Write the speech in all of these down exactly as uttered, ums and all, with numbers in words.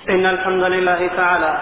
إن الحمد لله تعالى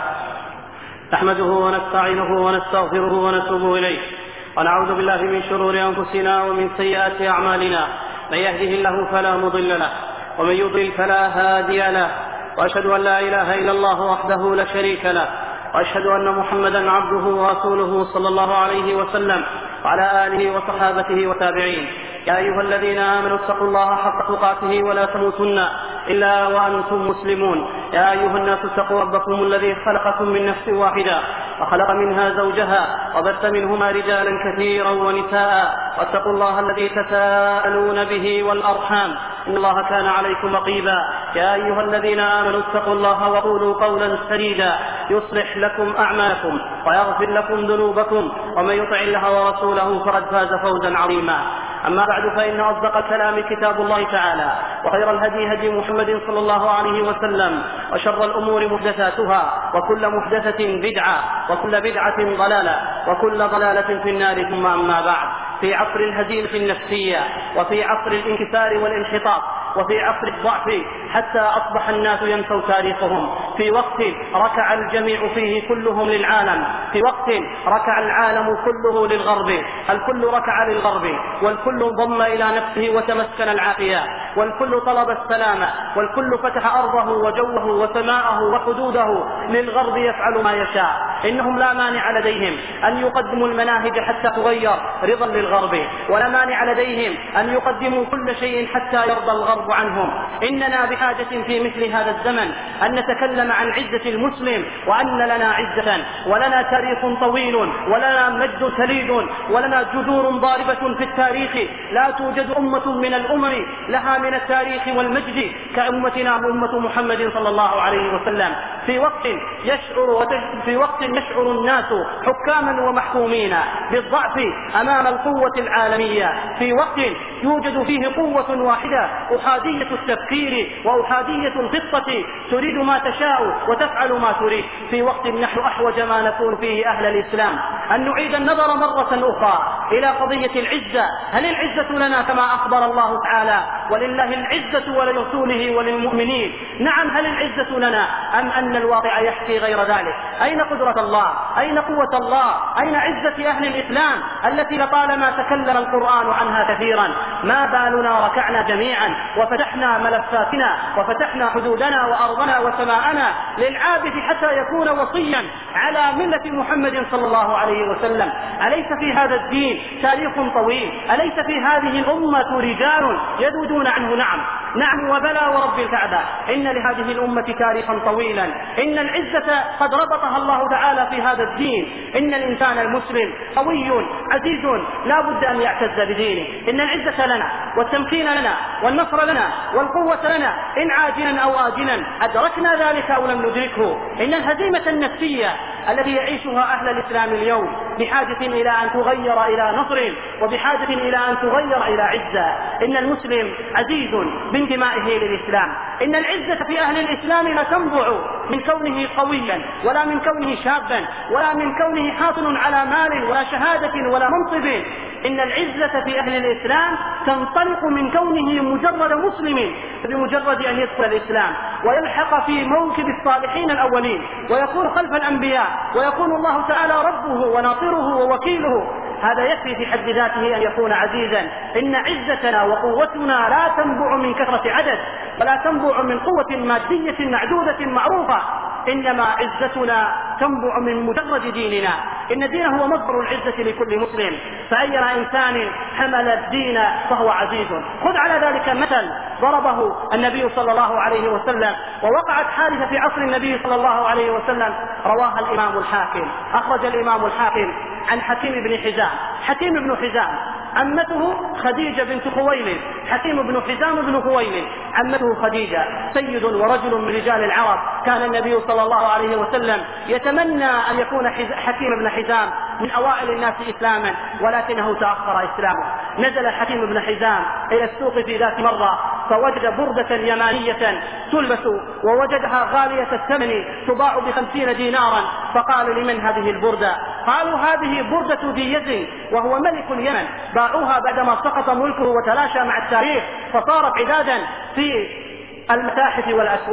نحمده ونستعينه ونستغفره ونتوب إليه، ونعوذ بالله من شرور أنفسنا ومن سيئات أعمالنا. من يهده الله فلا مضل له، ومن يضلل فلا هادي له، وأشهد أن لا إله إلا الله وحده لا شريك له، وأشهد أن محمدا عبده ورسوله صلى الله عليه وسلم وعلى آله وصحابته وتابعين. يا أيها الذين آمنوا اتقوا الله حق تقاته ولا تموتن إلا وأنتم مسلمون. يا أيها الناس اتقوا ربكم الذي خلقكم من نفس واحدة وخلق منها زوجها وبث منهما رجالا كثيرا ونساء، واتقوا الله الذي تساءلون به والأرحام إن الله كان عليكم رقيبا. يا أيها الذين آمنوا اتقوا الله وقولوا قولا سديدا يصلح لكم أعمالكم ويغفر لكم ذنوبكم، ومن يطع الله ورسوله فقد فاز فوزا عظيما. أما بعد، فإن أصدق الكلام كتاب الله تعالى، وخير الهدي هدي محمد صلى الله عليه وسلم، وشر الأمور محدثاتها، وكل محدثة بدعة، وكل بدعة ضلالة، وكل ضلالة في النار. ثم أما بعد، في عصر الهزيمة النفسية، وفي عصر الانكسار والانحطاط، وفي عصر الضعف، حتى أصبح الناس ينسوا تاريخهم، في وقت ركع الجميع فيه كلهم للعالم، في وقت ركع العالم كله للغرب، الكل ركع للغرب، والكل ضم إلى نفسه وتمسكن العافية، والكل طلب السلامة، والكل فتح أرضه وجوه وسماءه وحدوده للغرب يفعل ما يشاء. إنهم لا مانع لديهم أن يقدموا المناهج حتى تغير رضا للغرب، ولا مانع لديهم أن يقدموا كل شيء حتى يرضى الغرب عنهم. إننا بحاجة في مثل هذا الزمن أن نتكلم عن عزة المسلم، وأن لنا عزة، ولنا تاريخ طويل، ولنا مجد تليد، ولنا جذور ضاربة في التاريخ. لا توجد أمة من الأمم لها من التاريخ والمجد كأمتنا أمة محمد صلى الله عليه وسلم. في وقت يشعر في وقت يشعر الناس حكاما ومحكومين بالضعف أمام القوة العالمية، في وقت يوجد فيه قوة واحدة أحادية التفكير وأحادية الخطة، تريد ما تشاء وتفعل ما تريد، في وقت نحن أحوج ما نكون فيه أهل الإسلام أن نعيد النظر مرة أخرى إلى قضية العزة. هل العزة لنا كما أخبر الله تعالى: ولله العزة ولرسوله وللمؤمنين؟ نعم، هل العزة لنا، أم أن الواقع يحكي غير ذلك؟ أين قدرة الله؟ أين قوة الله؟ أين عزة أهل الإسلام التي لطالما تكلم القرآن عنها كثيرا؟ ما بالنا ركعنا جميعا وفتحنا ملفاتنا وفتحنا حدودنا وأرضنا وسماءنا للعابد حتى يكون وصيا على ملة محمد صلى الله عليه وسلم؟ أليس في هذا الدين تاريخ طويل؟ أليس في هذه الأمة رجال يذودون عنه؟ نعم نعم وبلى ورب الكعبة، إن لهذه الأمة تاريخا طويلا. إن العزة قد ربطها الله تعالى في هذا الدين. إن الإنسان المسلم قوي عزيز لا بد أن يعتز بدينه. إن العزة لنا، والتمكين لنا، والنصر لنا، والقوة لنا، إن عاجلا أو آجلا أدركنا ذلك أو لم ندركه. إن الهزيمة النفسية التي يعيشها أهل الإسلام اليوم بحاجة إلى أن تغير إلى نصر، وبحاجة إلى أن تغير إلى عزة. إن المسلم عزيز بانتمائه للإسلام. إن العزة في أهل الإسلام لا تنبع من كونه قويا، ولا من كونه شابا، ولا من كونه حاصل على مال ولا شهادة ولا منصب. إن العزة في أهل الإسلام تنطلق من كونه مجرد مسلم، بمجرد أن يدخل الإسلام ويلحق في موكب الصالحين الأولين ويكون خلف الأنبياء، ويكون الله تعالى ربه وناصره ووكيله، هذا يكفي في حد ذاته أن يكون عزيزا. إن عزتنا وقوتنا لا تنبع من كثرة عدد، ولا تنبع من قوة مادية معدودة معروفة، إنما عزتنا تنبع من مجرد ديننا. إن الدين هو مصدر العزة لكل مسلم، فأي إنسان حمل الدين فهو عزيز. خذ على ذلك مثل ضربه النبي صلى الله عليه وسلم، ووقعت حادثة في عصر النبي صلى الله عليه وسلم، رواها الإمام الحاكم. أخرج الإمام الحاكم عن حكيم بن حزام. حكيم بن حزام عمته خديجة بنت خويلد. حكيم بن حزام بن خويلد عمته خديجة، سيد ورجل من رجال العرب. كان النبي صلى الله عليه وسلم يتمنى أن يكون حكيم بن حزام من أوائل الناس إسلاما، ولكنه تأخر إسلامه. نزل حكيم بن حزام إلى السوق في ذات مرة، فوجد بردة يمانية تلبس، ووجدها غالية الثمن تباع بخمسين دينارا، فقال: لمن هذه البردة؟ قالوا: هذه بردة ذي يزن، وهو ملك اليمن. باعوها بعدما سقط ملكه وتلاشى مع التاريخ، فصارت عدادا في المتاحف والأسواق.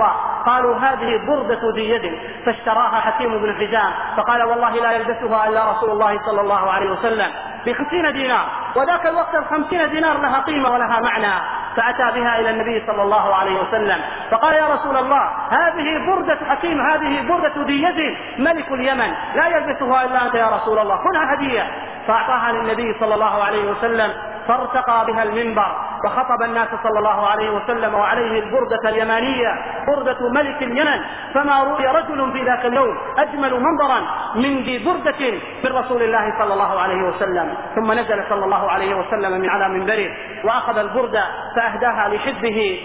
قالوا هذه بردة ذي يد، فاشتراها حكيم بن حزام فقال والله لا يلبسها إلا رسول الله صلى الله عليه وسلم بخمسين دينار، وذاك الوقت الخمسين دينار لها قيمة ولها معنى. فأتى بها إلى النبي صلى الله عليه وسلم فقال يا رسول الله هذه بردة حكيم، هذه بردة ذي يد ملك اليمن لا يلبسها إلا أنت يا رسول الله، خذها هدية. فأعطاها للنبي صلى الله عليه وسلم فارتقى بها المنبر وخطب الناس صلى الله عليه وسلم وعليه البردة اليمانية بردة ملك اليمن، فما رؤي رجل في ذاك اليوم أجمل منظرا من ذي بردة من رسول الله صلى الله عليه وسلم. ثم نزل صلى الله عليه وسلم من على منبره وأخذ البردة فأهداها لحبه،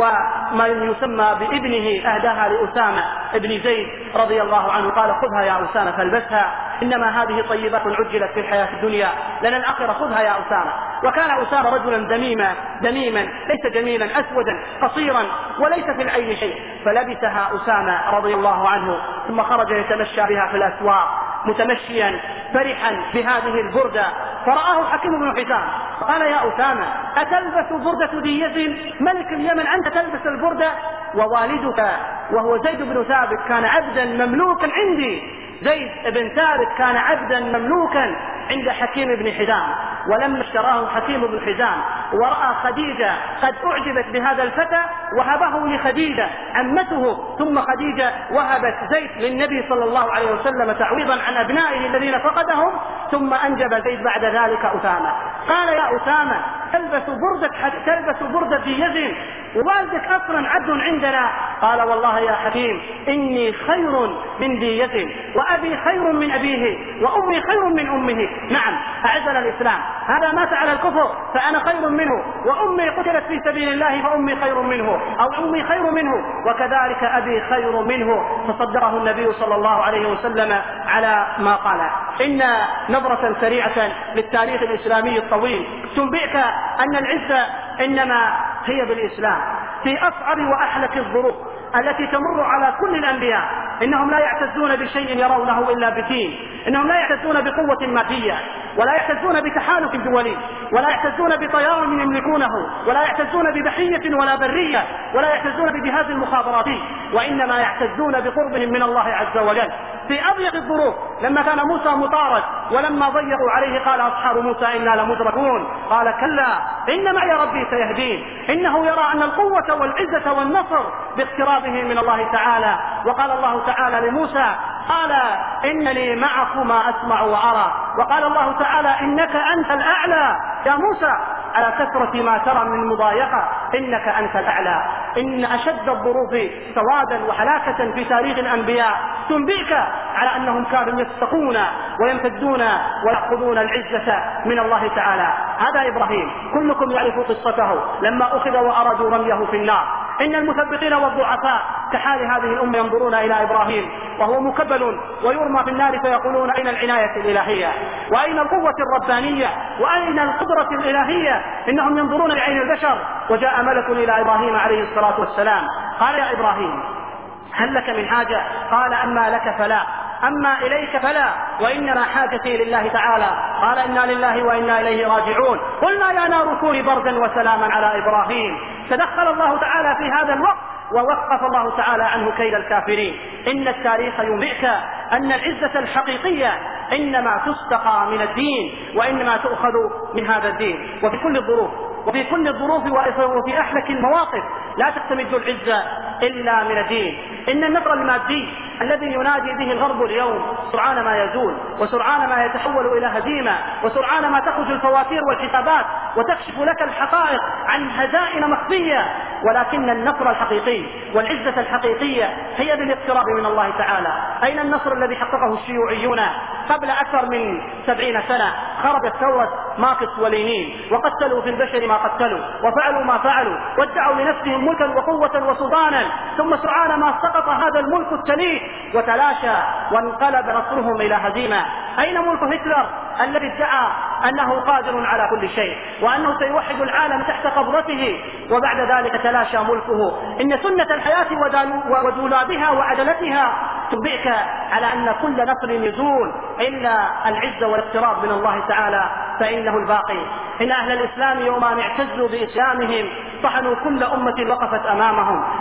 ومن يسمى بابنه أهداها لأسامة ابن زيد رضي الله عنه، قال خذها يا أسامة فالبسها، إنما هذه طيبات عجلت في الحياة الدنيا لنا الآخرة، خذها يا أسامة. وكان أسامة رجلا دميما دميما ليس جميلا، أسودا قصيرا وليس في العين شيء، فلبسها أسامة رضي الله عنه ثم خرج يتمشى بها في الأسواق متمشيا فرحا بهذه البردة. فرآه حكيم بن حزام قال يا أسامة أتلبس بردة ذي يد ملك اليمن، أنت تلبس البردة؟ ووالدك وهو زيد بن ثابت كان عبدا مملوكا عندي، زيد بن ثابت كان عبدا مملوكا عند حكيم بن حزام. ولما اشتراه حكيم بن حزام ورأى خديجة قد أعجبت بهذا الفتى وهبه لخديجة عمته، ثم خديجة وهبت زيد للنبي صلى الله عليه وسلم تعويضا عن أبنائه الذين فقدهم، ثم أنجب زيد بعد ذلك أسامة. قال يا أسامة تلبس بردة تلبس بردة ذي يد ووالدك أصلا عبد عندنا؟ قال والله يا حكيم إني خير من ذي يد، وأبي خير من أبيه، وأمي خير من أمه. نعم أعزنا الإسلام، هذا مات على الكفر فأنا خير منه، وأمي قتلت في سبيل الله فأمي خير منه، أو أمي خير منه، وكذلك أبي خير منه. فصدره النبي صلى الله عليه وسلم على ما قال. إن نظرة سريعة للتاريخ الإسلامي الطويل تنبئك أن العزة إنما هي بالإسلام في أصعب وأحلك الظروف التي تمر على كل الأنبياء. إنهم لا يعتزون بشيء يرونه إلا بدين، إنهم لا يعتزون بقوة مادية، ولا يعتزون بتحالف دولي، ولا يعتزون بطيار يملكونه، ولا يعتزون ببحرية ولا برية، ولا يعتزون بجهاز المخابراتي، وإنما يعتزون بقربهم من الله عز وجل. في أضيق الظروف لما كان موسى مطارد ولما ضيقوا عليه قال أصحاب موسى إنا لمدركون، قال كلا إن معي ربي سيهدين، إنه يرى أن القوة والعزة والنصر باقترابه من الله تعالى. وقال الله تعالى لموسى قال إنني معكما أسمع وأرى، وقال الله تعالى إنك أنت الأعلى يا موسى على كثرة ما ترى من مضايقة إنك أنت الأعلى. إن أشد الظروف سوادا وحلاكة في تاريخ الأنبياء تنبئك على أنهم كانوا يستقون ويمتدون ويأخذون العزة من الله تعالى. هذا إبراهيم كلكم يعرف قصته لما أخذ وأرادوا رميه في النار. إن المثبطين والضعفاء كحال هذه الأمة ينظرون إلى إبراهيم وهو مكبل ويرمى في النار فيقولون أين العناية الإلهية، وأين القوة الربانية، وأين القدرة الإلهية؟ إنهم ينظرون لعين البشر. وجاء ملك إلى إبراهيم عليه الصلاة والسلام قال يا إبراهيم هل لك من حاجة؟ قال أما لك فلا، أما إليك فلا، وإنما حاجتي لله تعالى. قال إنا لله وإنا إليه راجعون. قلنا يا نار كوني بردا وسلاما على إبراهيم. تدخل الله تعالى في هذا الوقت ووقف الله تعالى عنه كيد الكافرين. إن التاريخ ينبئك أن العزة الحقيقية إنما تستقى من الدين، وإنما تؤخذ من هذا الدين. وفي كل الظروف وفي كل الظروف وفي أحلك المواقف لا تستمد العزة إلا من الدين. إن النصر المادي الذي ينادي به الغرب اليوم سرعان ما يزول، وسرعان ما يتحول إلى هزيمة، وسرعان ما تخرج الفواتير والحسابات وتكشف لك الحقائق عن هزائم مخفية. ولكن النصر الحقيقي والعزة الحقيقية هي بالاقتراب من الله تعالى. أين النصر الذي حققه الشيوعيون قبل أكثر من سبعين سنة؟ خرجت ثورة ماركس ولينين وقتلوا في البشر ما قتلوا وفعلوا ما فعلوا وادعوا لنفسهم ملكا وقوة وسلطانا، ثم سرعان ما سقط هذا الملك التليق وتلاشى وانقلب نصرهم إلى هزيمة. أين ملك هتلر الذي ادعى أنه قادر على كل شيء وأنه سيوحد العالم تحت قبضته وبعد ذلك تلاشى ملكه؟ إن سنة الحياة ودولابها وعدلتها تنبئك على أن كل نصر يزول إلا العزة والاقتراب من الله تعالى فإنه الباقي. إن أهل الإسلام يوم اعتزوا بإسلامهم طحنوا كل أمة وقفت أمامهم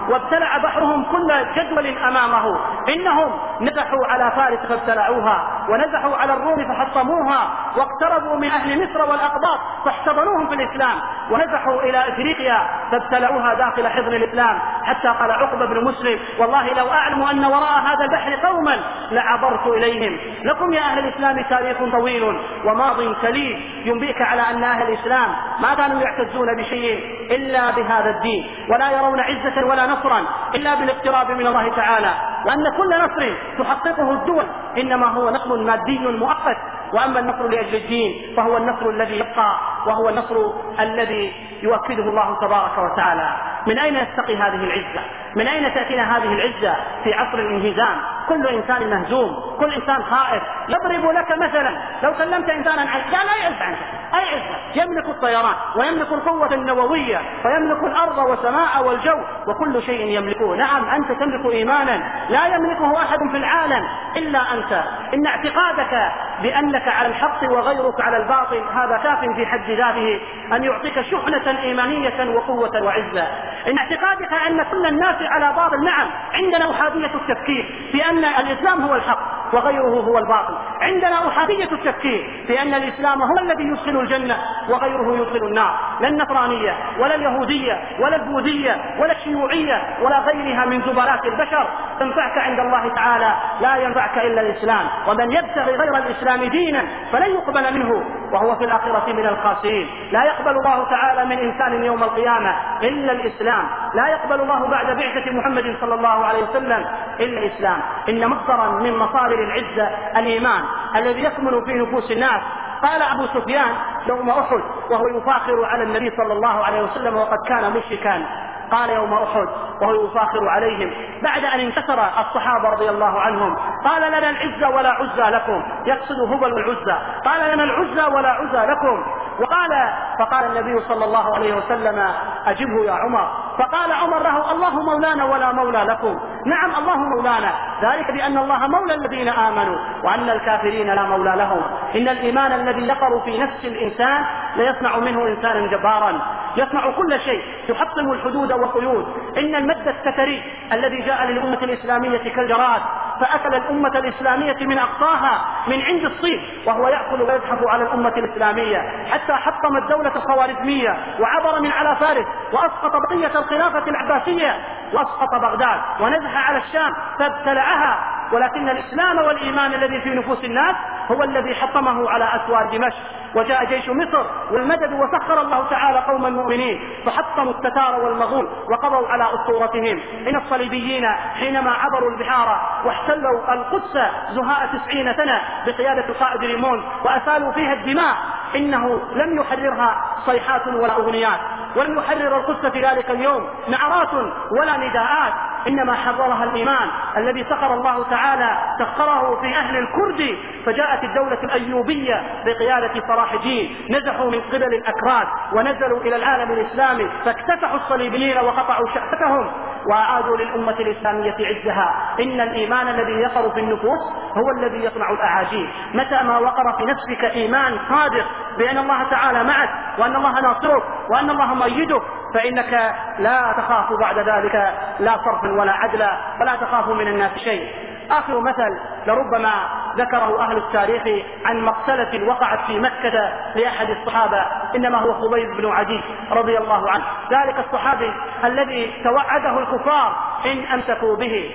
وابتلع بحرهم كل جدول أمامه. إنهم نزحوا على فارس فابتلعوها، ونزحوا على الروم فحطموها، واقتربوا من أهل مصر والأقباط فاحتضنوهم في الإسلام، ونزحوا إلى إفريقيا فابتلعوها داخل حضن الإسلام، حتى قال عقبة بن مسلم: والله لو أعلم أن وراء هذا البحر قوما لعبرت إليهم. لكم يا أهل الإسلام تاريخ طويل وماض كليل ينبئك على أن أهل الإسلام ما كانوا يعتزون بشيء إلا بهذا الدين، ولا يرون عزة ولا نصرا إلا بالاقتراب من الله تعالى، وأن كل نصر تحققه الدول إنما هو نصر مادي مؤقت، وأما النصر لأجل الدين فهو النصر الذي يبقى، وهو النصر الذي يؤكده الله تبارك وتعالى. من أين يستقي هذه العزة؟ من أين تأتينا هذه العزة في عصر الانهزام؟ كل إنسان مهزوم، كل إنسان خائف. يضرب لك مثلا لو كلمت إنسانا عن لا لا يعز عنك أي عزة، يملك الطيران ويملك القوة النووية ويملك الأرض والسماء والجو وكل شيء يملكه. نعم أنت تملك إيمانا لا يملكه أحد في العالم إلا أنت. إن اعتقادك بأنك على الحق وغيرك على الباطل هذا كاف في حد ذاته أن يعطيك شحنة إيمانية وقوة وعزة. إن اعتقادك أن كل الناس على باطل، نعم عندنا أحادية التفكير في أن الإسلام هو الحق وغيره هو الباطل، عندنا أحادية التفكير في أن الإسلام هو الذي يدخل الجنة وغيره يدخل النار. لا النصرانية ولا اليهودية ولا البوذية ولا الشيوعية ولا غيرها من زبرات البشر تنفعك عند الله تعالى، لا ينفعك إلا الإسلام. ومن يبتغي غير الإسلام دينا فلن يقبل منه وهو في الآخرة من الخاسرين. لا يقبل الله تعالى من إنسان يوم القيامة إلا الإسلام، لا يقبل الله بعد بعثة محمد صلى الله عليه وسلم إلا الإسلام. إن مصدرا من مصادر العزة الإيمان الذي يكمن في نفوس الناس. قال أبو سفيان يوم أحد وهو يفاخر على النبي صلى الله عليه وسلم وقد كان مشركا، قال يوم أحد وهو يفاخر عليهم بعد أن انتصر الصحابة رضي الله عنهم: قال لنا العزة ولا عزى لكم، يقصد هبل والعزى، قال لنا العزة ولا عزى لكم. وقال فقال النبي صلى الله عليه وسلم: أجبه يا عمر. فقال عمر له: الله مولانا ولا مولى لكم. نعم الله مولانا، ذلك بأن الله مولى الذين آمنوا وأن الكافرين لا مولى لهم. إن الإيمان الذي يقر في نفس الإنسان ليصنع منه إنسانا جبارا، يصنع كل شيء، يحطم الحدود والقيود. إن المد الستري الذي جاء للأمة الإسلامية كالجراد فأكل الأمة الإسلامية من أقصاها من عند الصين، وهو يأكل ويزحف على الأمة الإسلامية حتى حطم الدولة الخوارزمية وعبر من على فارس وأسقط بقية الخلافة العباسية وأسقط بغداد ونزح على الشام فابتلعها. ولكن الإسلام والإيمان الذي في نفوس الناس هو الذي حطمه على أسوار دمشق. وجاء جيش مصر والمدد وسخر الله تعالى قوما مؤمنين فحطموا التتار والمغول وقضوا على أسطورتهم. إن الصليبيين حينما عبروا البحار واحتلوا القدس زهاء تسعين سنة بقيادة القائد ريمون وأسالوا فيها الدماء، إنه لم يحررها صيحات ولا أغنيات، ولم يحرر القدس في ذلك اليوم نعرات ولا نداءات، إنما حررها الإيمان الذي سخر الله تعالى سخره في أهل الكرد. فجاءت الدولة الأيوبية بقيادة صلاح الدين، نزحوا من قبل الأكراد ونزلوا إلى العالم الإسلامي فاكتسحوا الصليبيين وقطعوا شأفتهم وأعادوا للأمة الإسلامية عزها. إن الإيمان الذي يقر في النفوس هو الذي يصنع الأعاجيب. متى ما وقر في نفسك إيمان صادق بأن الله تعالى معك وأن الله ناصرك وأن الله مؤيدك فإنك لا تخاف بعد ذلك لا صرف ولا عدل ولا تخاف من الناس شيء. آخر مثل لربما ذكره أهل التاريخ عن مقتلة وقعت في مكة لأحد الصحابة، إنما هو خبيب بن عدي رضي الله عنه، ذلك الصحابي الذي توعده الكفار إن أمسكوا به.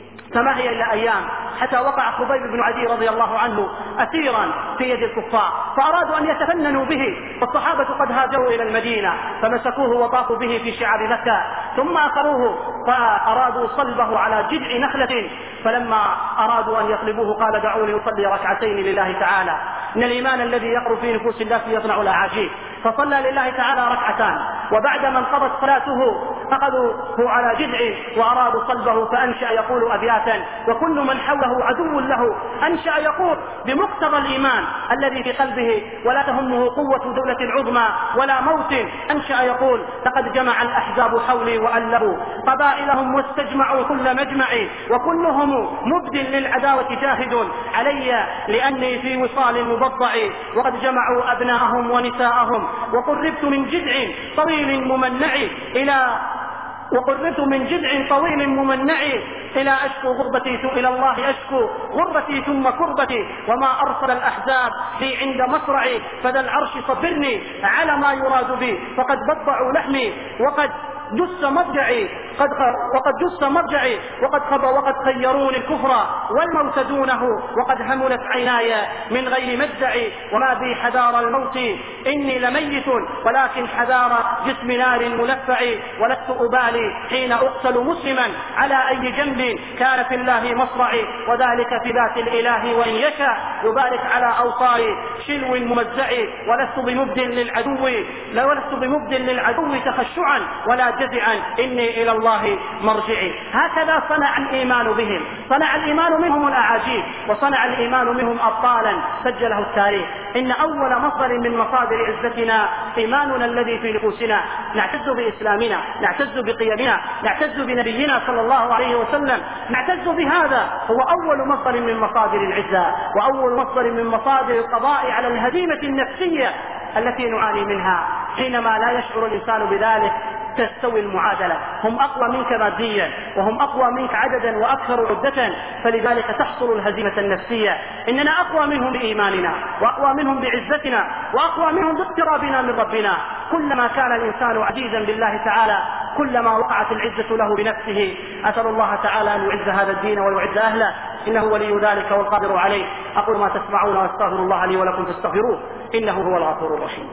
فما هي إلا أيام حتى وقع خبيب بن عدي رضي الله عنه أسيرا في يد الكفار، فأرادوا أن يتفننوا به، والصحابة قد هاجروا إلى المدينة فمسكوه وطافوا به في شعاب مكة، ثم أخروه فأرادوا صلبه على جذع نخلة، فلما أرادوا أن يصلبوه قال: دعوني أصلي ركعتين لله تعالى. إن الإيمان الذي يقر في نفوس الناس يصنع الأعاجيب. فصلى لله تعالى ركعتان، وبعدما انقضت صلاته أخذوه على جذع وأرادوا صلبه فأنشأ يقول أبياتا، وكل من حوله عدو له أنشأ يقول بمقتضى الإيمان الذي في قلبه ولا تهمه قوة دولة عظمى ولا موت، أنشأ يقول: لقد جمع الأحزاب حولي وألبوا قبائلهم واستجمعوا كل مجمع، وكلهم مبد للعداوة جاهد علي لأني في وصال مبضع، وقد جمعوا أبناءهم ونساءهم وقربت من جذع طويل ممنع إلى وقربت من جذع طويل ممنع إلى أشكو غربتي إلى الله أشكو غربتي ثم كربتي وما أرسل الأحزاب لي عند مصرعي فذا العرش صبرني على ما يراد بي فقد بضعوا لحمي وقد جس مرجعي قد وقد جس مرجعي وقد خب وقد خيروني الكفر والموت دونه وقد هملت عيناي من غير مجدعي وما بي حذار الموت إني لميت ولكن حذار جسم نار ملفع ولست أبالي حين أقتل مسلما على أي جنب كان في الله مصرعي وذلك في ذات الإله وإن يشاء يبارك على أوصاري شلو ممزع ولست بمبد للعدو ولست بمبد للعدو تخشعا ولا جزعا إني إلى الله مرجعي. هكذا صنع الإيمان بهم، صنع الإيمان منهم الأعاجيب وصنع الإيمان منهم أبطالا سجله التاريخ. إن أول مصدر من مصادر عزتنا إيماننا الذي في نفوسنا، نعتز بإسلامنا، نعتز بقيمنا، نعتز بنبينا صلى الله عليه وسلم، نعتز بهذا، هو أول مصدر من مصادر العزة وأول مصدر من مصادر القضاء على الهزيمة النفسية التي نعاني منها. حينما لا يشعر الإنسان بذلك تستوي المعادلة، هم أقوى منك ماديا وهم أقوى منك عددا وأكثر عدة، فلذلك تحصل الهزيمة النفسية. إننا أقوى منهم بإيماننا وأقوى منهم بعزتنا وأقوى منهم باقترابنا من ربنا. كلما كان الإنسان عزيزا بالله تعالى كلما وقعت العزة له بنفسه. أسأل الله تعالى أن يعز هذا الدين ويعز أهله، إنه ولي ذلك والقادر عليه. أقول ما تسمعون واستغفر الله لي ولكم فاستغفروه إنه هو الغفور الرحيم.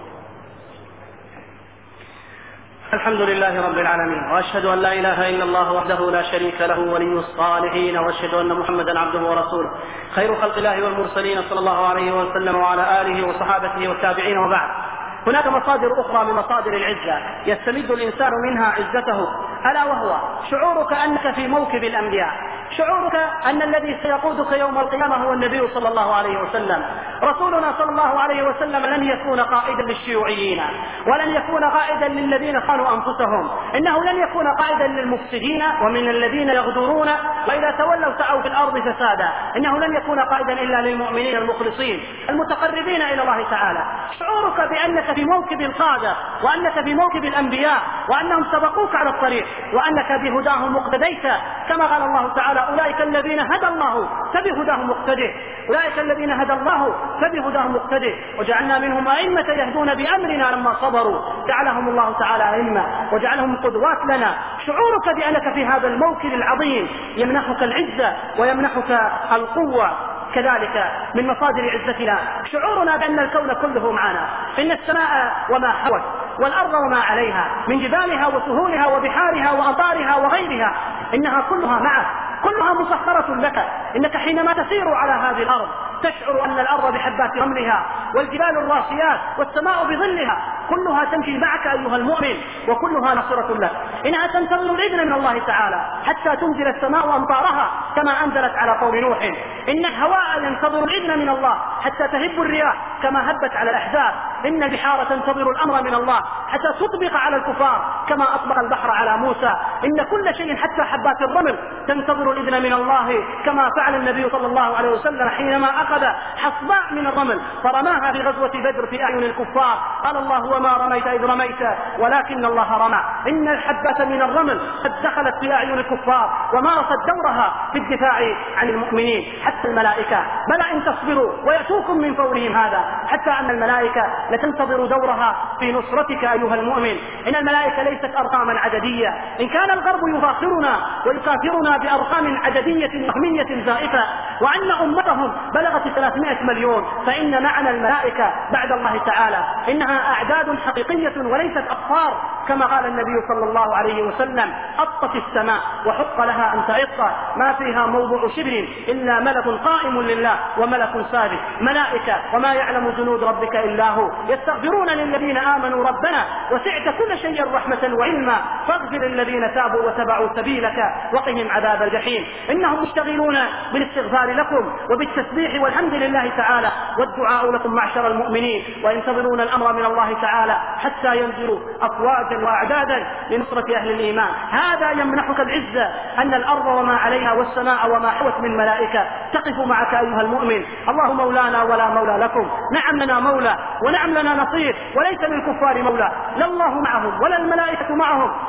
الحمد لله رب العالمين، وأشهد أن لا إله إلا الله وحده لا شريك له ولي الصالحين، وأشهد أن محمدا عبده ورسوله خير خلق الله والمرسلين صلى الله عليه وسلم وعلى آله وصحابته والتابعين. وبعد، هناك مصادر أخرى من مصادر العزة يستمد الإنسان منها عزته، ألا وهو شعورك أنك في موكب الأنبياء، شعورك أن الذي سيقودك يوم القيامة هو النبي صلى الله عليه وسلم. رسولنا صلى الله عليه وسلم لن يكون قائدا للشيوعيين ولن يكون قائدا للذين خانوا أنفسهم، إنه لن يكون قائدا للمفسدين ومن الذين يغدرون وإذا تولوا سعوا في الأرض فسادا، إنه لن يكون قائدا إلا للمؤمنين المخلصين المتقربين إلى الله تعالى. شعورك بأنك في موكب القادة وأنك في موكب الأنبياء وأنهم سبقوك على الطريق وأنك بهداهم مقتديت، كما قال الله تعالى أولئك الذين هدى الله فبهداهم مقتده، أولئك الذين هدى الله فبهداهم مقتده، وجعلنا منهم أئمة يهدون بأمرنا لما صبروا، جعلهم الله تعالى أئمة وجعلهم قدوات لنا. شعورك بأنك في هذا الموكب العظيم يمنحك العزة ويمنحك القوة. كذلك من مصادر عزتنا شعورنا بأن الكون كله معنا، إن السماء وما حوت والأرض وما عليها من جبالها وسهولها وبحارها وأمطارها وغيرها، إنها كلها معك، كلها مسخرة لك. إنك حينما تسير على هذه الأرض تشعر أن الأرض بحبات رملها والجبال الراسيات والسماء بظلها كلها تمشي معك أيها المؤمن وكلها نصرة لك. إنها تنتظر الإذن من الله تعالى حتى تنزل السماء أمطارها كما أنزلت على قوم نوح، إن الهواء ينتظر الإذن من الله حتى تهب الرياح كما هبت على الأحزاب، إن البحار تنتظر الأمر من الله حتى تطبق على الكفار كما أطبق البحر على موسى، إن كل شيء حتى حبات الرمل تنتظر الإذن من الله كما فعل النبي صلى الله عليه وسلم حينما أخذ حصباء من الرمل فرماها في غزوة بدر في أعين الكفار، قال الله وما رميت إذ رميت ولكن الله رمى. إن الحبة من الرمل قد دخلت في أعين الكفار ومارست دورها في الدفاع عن المؤمنين. حتى الملائكة بلى إن تصبروا ويأتوكم من فورهم هذا، حتى أن الملائكة لتنتظر دورها في نصرتك أيها المؤمن. إن الملائكة ليست أرقاما عددية، إن كان الغرب يفاخرنا ويكافرنا بأرقام عددية وهمية زائفة وأن أمتهم بلغت ثلاثمائة مليون، فإن معنى الملائكة بعد الله تعالى إنها أعداد حقيقية وليست أقصار، كما قال النبي صلى الله عليه وسلم أطت السماء وحق لها أن تعط ما فيها موضع شبر إلا ملك قائم لله وملك سابق. ملائكة وما يعلم جنود ربك إلا هو، يستغفرون للذين آمنوا ربنا وسعت كل شيء رحمة وعلما فاغفر للذين تابوا وتبعوا سبيلك وقهم عذاب الجحيم. إنهم مشتغلون بالاستغفار لكم وبالتسبيح والحمد لله تعالى والدعاء لكم معشر المؤمنين، وينتظرون الأمر من الله تعالى حتى ينزلوا أفواجا وأعدادا لنصرة أهل الإيمان. هذا يمنحك العزة أن الأرض وما عليها والسماء وما حوت من ملائكة تقف معك أيها المؤمن. الله مولانا ولا مولى لكم، نعم لنا مولى ونعم لنا نصير وليس للكفار مولى، لا الله معهم ولا الملائكة معهم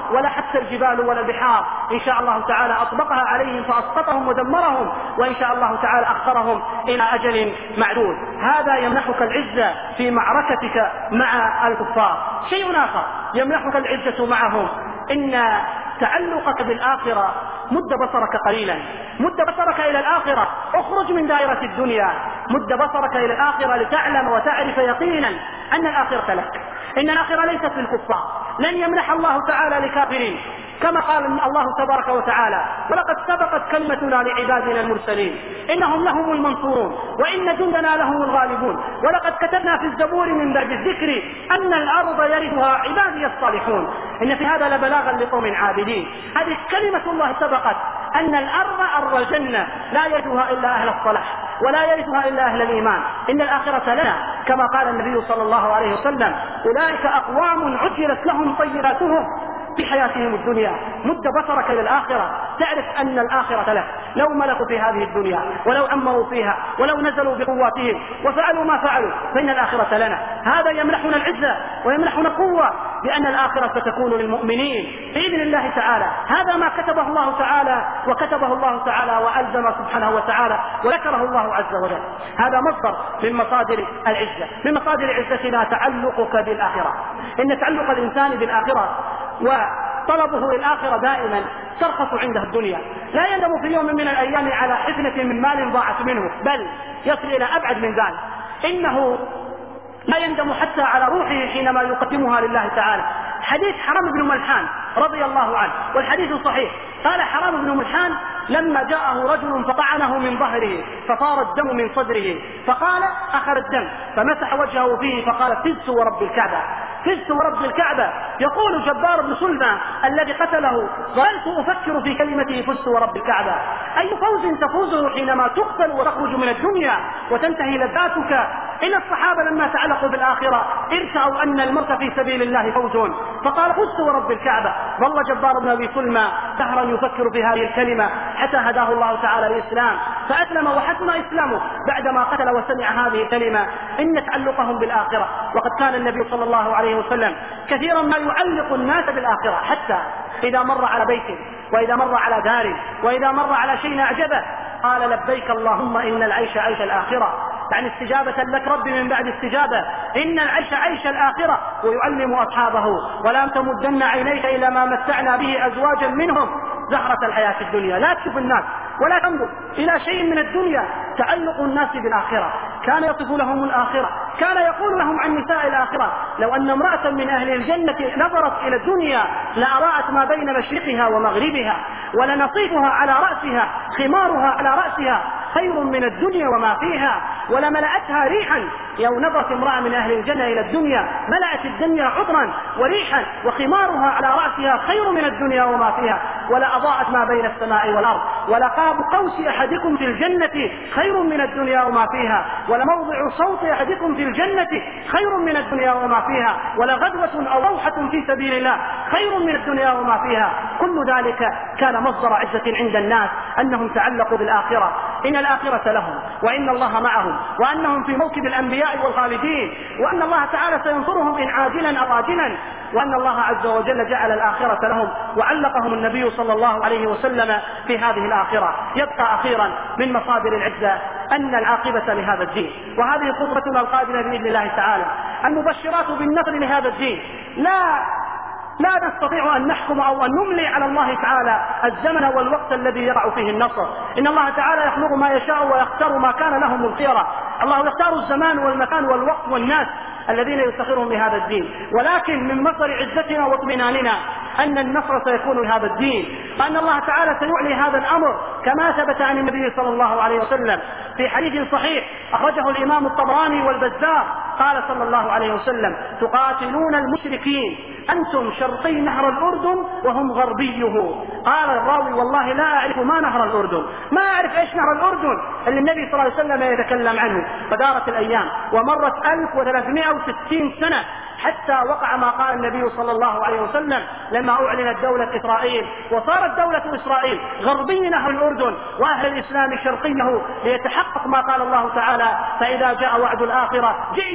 ولا حتى الجبال ولا البحار، إن شاء الله تعالى أطبقها عليهم فأسقطهم ودمرهم، وإن شاء الله تعالى أخرهم إلى أجل معدود. هذا يمنحك العزة في معركتك مع الكفار. شيء آخر يمنحك العزة معهم، إن تعلقك بالآخرة. مد بصرك قليلا، مد بصرك إلى الآخرة، اخرج من دائرة الدنيا، مد بصرك إلى الآخرة لتعلم وتعرف يقينا أن الآخرة لك، إن الآخرة ليست للكفار، لن يمنح الله تعالى لكافرين، كما قال الله تبارك وتعالى: ولقد سبقت كلمتنا لعبادنا المرسلين إنهم لهم المنصورون وإن جندنا لهم الغالبون ولقد كتبنا في الزبور من بعد الذكر أن الأرض يرثها عبادي الصالحون إن في هذا لبلاغا لقوم عابدين. هذه كلمة الله سبقت أن الأرض أرض الجنة لا يرثها إلا أهل الصلاح ولا يرثها إلا أهل الإيمان، إن الآخرة لنا، كما قال النبي صلى الله عليه وسلم: أولئك أقوام عجلت لهم طيباتهم في حياتهم الدنيا. مد بصرك إلى الآخرة، تعرف أن الآخرة لك، لو ملكوا في هذه الدنيا ولو أمروا فيها ولو نزلوا بقواتهم وفعلوا ما فعلوا فإن الآخرة لنا. هذا يمنحنا العزة ويمنحنا القوة، لأن الآخرة ستكون للمؤمنين بإذن الله تعالى. هذا ما كتبه الله تعالى وكتبه الله تعالى وألزم سبحانه وتعالى وذكره الله عز وجل. هذا مصدر من مصادر العزة، من مصادر عزتنا تعلقك بالآخرة. إن تعلق الإنسان بالآخرة وطلبه للآخرة دائما ترخص عنده الدنيا، لا يندم في يوم من الأيام على حفنة من مال ضاعت منه، بل يصل إلى أبعد من ذلك، إنه لا يندم حتى على روحه حينما يقدمها لله تعالى. حديث حرام بن ملحان رضي الله عنه، والحديث صحيح، قال حرام بن ملحان: لما جاءه رجل فطعنه من ظهره فطار الدم من صدره، فقال: أخر الدم، فمسح وجهه فيه فقال: فزت ورب الكعبة، فزت ورب الكعبة. يقول جبار بن سلمى الذي قتله: ظللت أفكر في كلمته فزت ورب الكعبة. أي فوز تفوزه حينما تقتل وتخرج من الدنيا وتنتهي لذاتك؟ إن الصحابة لما تعلقوا بالآخرة ارتأوا أن الموت في سبيل الله فوز، فقال: فزت ورب الكعبة. ظل جبار بن أبي سلمى دهرا يفكر في هذه الكلمة حتى هداه الله تعالى للإسلام، فأسلم وحسن إسلامه بعدما قتل وسمع هذه الكلمة. إن تعلقهم بالآخرة، وقد كان النبي صلى الله عليه وسلم كثيرا ما يعلق الناس بالآخرة، حتى إذا مر على بيت وإذا مر على دار وإذا مر على شيء أعجبه قال: لبيك اللهم إن العيش عيش الآخرة، يعني استجابة لك ربي من بعد استجابة، إن العيش عيش الآخرة. ويعلم أصحابه: ولا تمدن عينيك إلى ما متعنا به أزواجا منهم زهرة الحياة الدنيا. لا تشوف الناس ولا تنظر إلى شيء من الدنيا. تعلق الناس بالآخرة، كان يصف لهم الآخرة، كان يقول لهم عن نساء الآخرة: لو أن امرأة من أهل الجنة نظرت إلى الدنيا لأرأت ما بين مشرقها ومغربها، ولنصيفها على رأسها، خمارها على رأسها خير من الدنيا وما فيها، ولملأتها ريحا. لو نظرت امرأة من أهل الجنة إلى الدنيا ملأت الدنيا عطرا وريحا، وخمارها على رأسها خير من الدنيا وما فيها، ولا أضاءت ما بين السماء والأرض، ولقاب قوس أحدكم في الجنة خير من الدنيا وما فيها، ولموضع صوت أحدكم في الجنة خير من الدنيا وما فيها، ولغدوة أو روحة في سبيل الله خير من الدنيا وما فيها. كل ذلك كان مصدر عزة عند الناس، أنهم تعلقوا بالآخرة، إن الآخرة لهم، وإن الله معهم، وأنهم في موكب الأنبياء والخالدين، وأن الله تعالى سينصرهم إن عاجلا أو آجلا، وأن الله عز وجل جعل الآخرة لهم، وعلقهم النبي صلى الله عليه وسلم في هذه الآخرة. يبقى أخيرا من مصادر العزة أن العاقبة لهذا الدين، وهذه خطبتنا القادمة بإذن الله تعالى، المبشرات بالنصر لهذا الدين. لا لا نستطيع أن نحكم أو أن نملي على الله تعالى الزمن والوقت الذي يقع فيه النصر. إن الله تعالى يخلق ما يشاء ويختار ما كان لهم الخيرة. الله يختار الزمان والمكان والوقت والناس الذين يفتخرون بهذا الدين، ولكن من مصدر عزتنا واطمئناننا أن النصر سيكون لهذا الدين، وأن الله تعالى سيعلي هذا الأمر، كما ثبت عن النبي صلى الله عليه وسلم في حديث صحيح أخرجه الإمام الطبراني والبزار، قال صلى الله عليه وسلم: تقاتلون المشركين أنتم شرقي نهر الأردن وهم غربيه. قال الراوي: والله لا أعرف ما نهر الأردن، ما أعرف إيش نهر الأردن اللي النبي صلى الله عليه وسلم يتكلم عنه. فدارت الأيام ومرت ألف وثلاثمائة وستين سنة حتى وقع ما قال النبي صلى الله عليه وسلم لما أعلنت دولة إسرائيل، وصارت دولة إسرائيل غربي نهر الأردن، وأهل الإسلام شرقيه، ليتحقق ما قال الله تعالى: فإذا جاء وعد الآخرة جئنا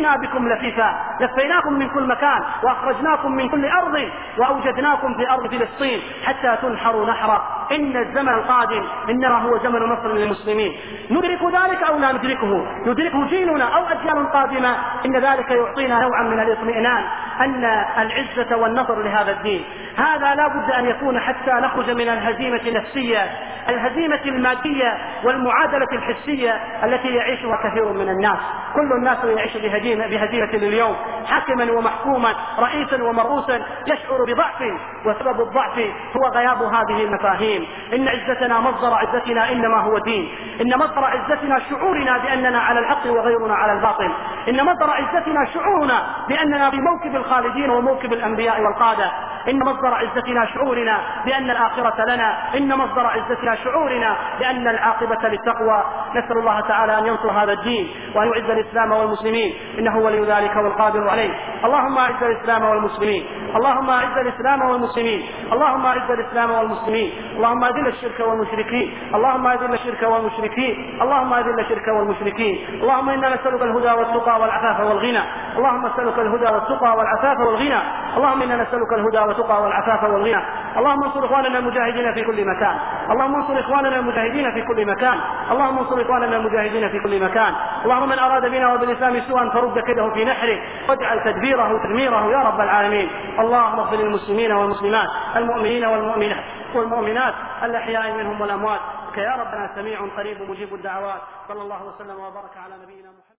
إنا بكم لفيفا، لفيناكم من كل مكان وأخرجناكم من كل أرض وأوجدناكم في أرض فلسطين حتى تنحروا نحرا. إن الزمن القادم إنما هو زمن نصر للمسلمين، ندرك ذلك أو لا ندركه، ندركه جيلنا أو أجيال قادمة، إن ذلك يعطينا نوعا من الاطمئنان أن العزة والنصر لهذا الدين. هذا لا بد أن يكون حتى نخرج من الهزيمة النفسية، الهزيمة المادية والمعادلة الحسية التي يعيشها كثير من الناس. كل الناس يعيش بهزيمة, بهزيمة اليوم، حاكما ومحكوما، رئيسا ومرؤوسا، يشعر بضعف، وسبب الضعف هو غياب هذه المفاهيم. إن عزتنا مصدر عزتنا إنما هو دين، إن مصدر عزتنا شعورنا بأننا على الحق وغيرنا على الباطل، إن مصدر عزتنا شعورنا بأننا في موكب الخالدين وموكب الأنبياء والقادة، إن مصدر عزتنا شعورنا بأن الآخرة لنا، إن مصدر عزتنا شعورنا بأن العاقبة للتقوى. نسأل الله تعالى أن ينصر هذا الدين وأن يعز الإسلام والمسلمين، إنه ولي ذلك والقادر عليه. اللهم أعز الإسلام والمسلمين، اللهم أعز الإسلام والمسلمين، اللهم أعز الإسلام والمسلمين، اللهم أذل الشرك والمشركين، اللهم أذل الشرك والمشركين، اللهم أذل الشرك والمشركين. اللهم إنا نسألك الهدى والتقى والعفاف والغنى، اللهم نسألك الهدى والتقى والعفاف والغنى، اللهم إنا نسألك الهدى والتقى والعفاف والغنى. اللهم انصر إخواننا المجاهدين في كل مكان، اللهم انصر إخواننا المجاهدين في كل مكان، اللهم انصر إخواننا المجاهدين في كل مكان. اللهم من أراد بنا وبالإسلام سوءا فرد كيده في نحره واجعل تدبيره تدميره يا رب العالمين. اللهم اغفر للمسلمين والمسلمات، المؤمنين والمؤمنات والمؤمنات، الأحياء منهم والأموات، يا ربنا سميع قريب مجيب الدعوات. صلى الله وسلم وبارك على نبينا محمد.